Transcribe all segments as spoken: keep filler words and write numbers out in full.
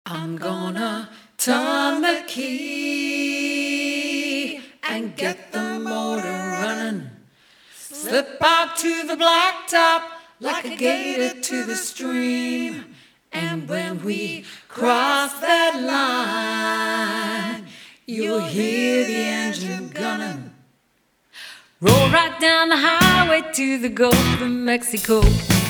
I'm gonna turn the key and get the motor running. Slip out to the blacktop like a gator to the stream. And when we cross that line, you'll hear the engine gunning. Roll right down the highway to the Gulf of Mexico.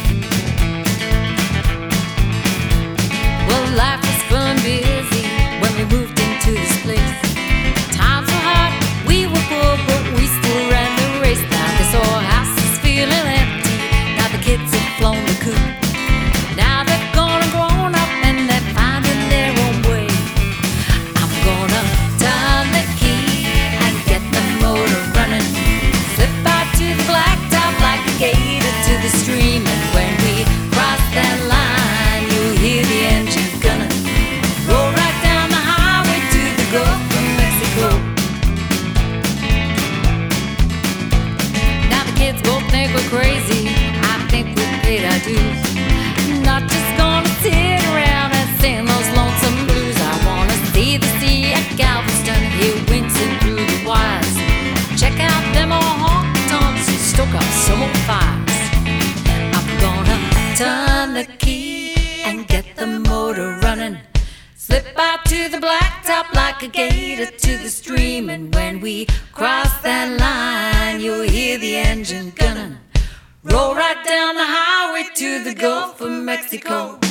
Well, life was fun and busy when we moved into this place. Times were hard, we were poor, but we still ran the race. Now this old house is feeling empty. Now the kids have flown the coop. Now they're gonna grown up and they're finding their own way. I'm gonna turn the key and get the motor running. Slip out to the blacktop like a gator to the stream. And when we cross that line, you'll hear the engine gunning. Roll right down the highway to the Gulf of Mexico. Now the kids both think we're crazy. I think we paid our dues. Not just gonna sit around and sing those lonesome blues. I wanna see the sea at Galveston, hear wincing through the wires. Check out them old honky-tonks and stoke up some old fires. I'm gonna turn the key and get the motor running. Slip out to the blacktop like a gator to the stream. And when we cross that line, you'll hear the engine gunning. Roll right down the highway to the Gulf of Mexico.